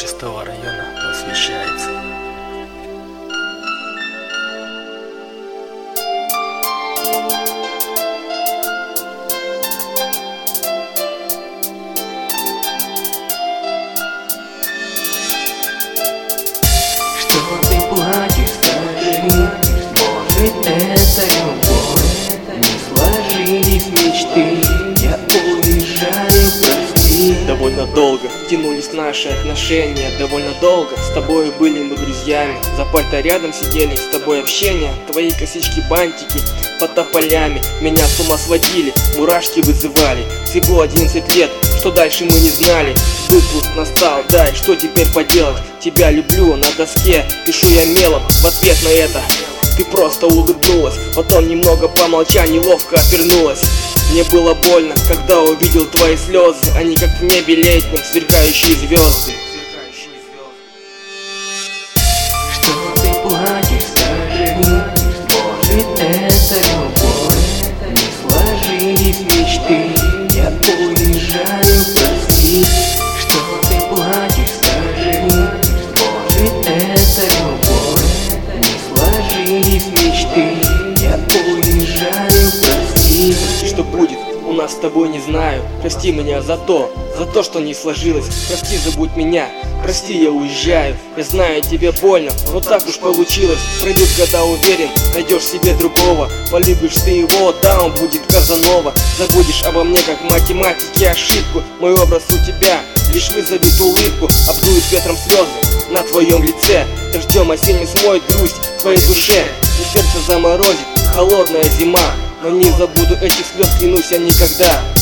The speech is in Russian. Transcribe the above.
6-го района посвящается. Что ты плачешь, скажи, может это любовь? Не сложились мечты, я уезжаю, прости. Довольно долго тянулись наши отношения, довольно долго с тобой были мы друзьями. За партой рядом сидели, с тобой общение, твои косички, бантики под тополями меня с ума сводили, мурашки вызывали. Всего 11 лет, что дальше мы не знали. Выпуск настал, да, и что теперь поделать? Тебя люблю на доске, пишу я мелом. В ответ на это ты просто улыбнулась, потом немного помолча, неловко отвернулась. Мне было больно, когда увидел твои слезы, они как в небе летнем сверкающие звезды. Что ты плачешь, скажи, может это любовь? Не сложились мечты, я уезжаю, прости. Что ты плачешь, скажи, может это любовь? Не сложились мечты, я уезжаю, прости. Что будет у нас с тобой, не знаю. Прости меня за то, что не сложилось. Прости, забудь меня, прости, я уезжаю. Я знаю, тебе больно, но так уж получилось. Пройдут года, уверен, найдешь себе другого. Полюбишь ты его, да, он будет Казанова. Забудешь обо мне, как математики ошибку. Мой образ у тебя лишь вызовет улыбку, обдует ветром слезы на твоем лице. Дождем осенним смоет грусть в твоей душе, и сердце заморозит холодная зима. Но не забуду этих слез, клянусь я никогда.